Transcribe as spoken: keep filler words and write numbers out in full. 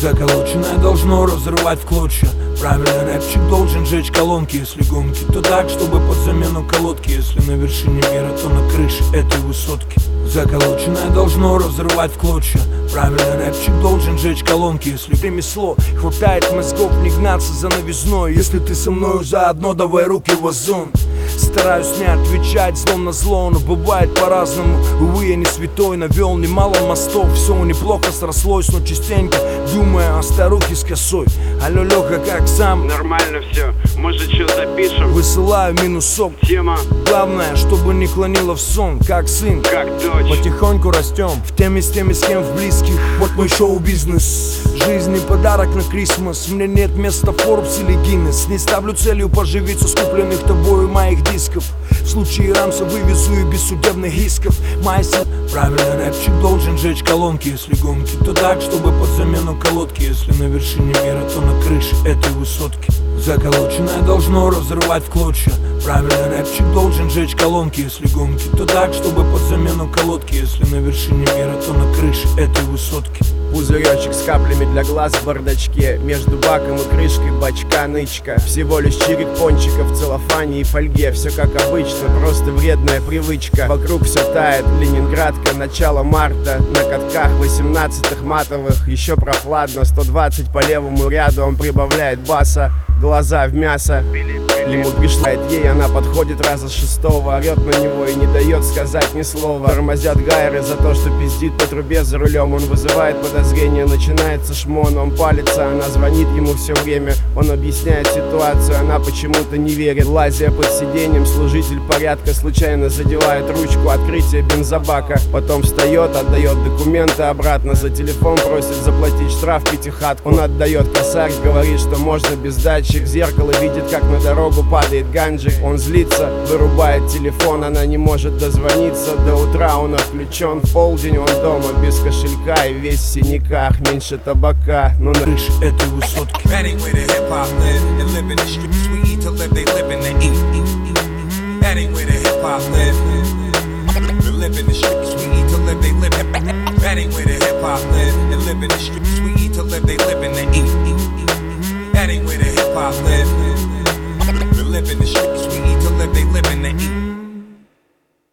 Заколоченное должно разрывать в клочья. Правильный рэпчик должен жечь колонки. Если гонки, то так, чтобы под замену колодки. Если на вершине мира, то на крыше этой высотки. Заколоченное должно разрывать в клочья. Правильный рэпчик должен жечь колонки. Если ремесло, хватает мозгов не гнаться за новизной. Если ты со мною заодно, давай руки в озон. Стараюсь не отвечать злом на зло, но бывает по-разному. Увы, я не святой, навел немало мостов. Все неплохо срослось, но частенько думаю о старухе с косой. Алло, Лёха, как сам? Нормально все, может, что запишем? Высылаю минусок. Тема, Главное, чтобы не клонило в сон. Как сын, как дочь. потихоньку растем. В теме с теми, с кем в близких. Вот мой шоу-бизнес. Жизнь не подарок на Крисмас. Мне нет места в Forbes или Guinness. Не ставлю целью поживиться с купленных тобою моих дисков. В случае рамса вывезу и без судебных исков. Майся, правильный рэпчик должен жечь колонки. Если гонки, то так, чтобы под замену колодки. Если на вершине мира, то на крыше этой высотки. Заколоченное должно разрывать в клочья. Правильный рэпчик должен жечь колонки. Если гонки, то так, чтобы под замену колодки. Если на вершине мира, то на крыше этой высотки. Пузыречек с каплями для глаз в бардачке. Между баком и крышкой бачка нычка. Всего лишь чирик пончиков в целлофане и фольге. Все как обычно, просто вредная привычка. Вокруг все тает, Ленинградка, начало марта. На катках восемнадцатых матовых. Еще прохладно, сто двадцать по левому ряду. Он прибавляет баса, глаза в мясо. Ему пришла ей, она подходит раза с шестого. Орет на него и не дает сказать ни слова. Тормозят гайры за то, что пиздит по трубе за рулем. Он вызывает подозрение, начинается шмон. Он палится, она звонит ему все время. Он объясняет ситуацию, она почему-то не верит. Лазя под сиденьем, служитель порядка случайно задевает ручку открытия бензобака. Потом встает, отдает документы обратно. За телефон просит заплатить штраф пятихатку. Он отдает косарь, говорит, что можно без датчик. В зеркало видит, как на дорогу падает ганджик. Он злится, вырубает телефон. Она не может дозвониться. До утра он отключен. В полдень он дома без кошелька и весь в синяках. Меньше табака, но на крыше этой высотки. That ain't where the hip-hop live. And live in the streets, we eat to live, they live in the eat. That ain't where the hip-hop live. We live in the streets, we eat to live, they live in the eat. That ain't where the hip-hop live. And live in the streets, we eat to live, they live in the eat. That ain't where the hip-hop live.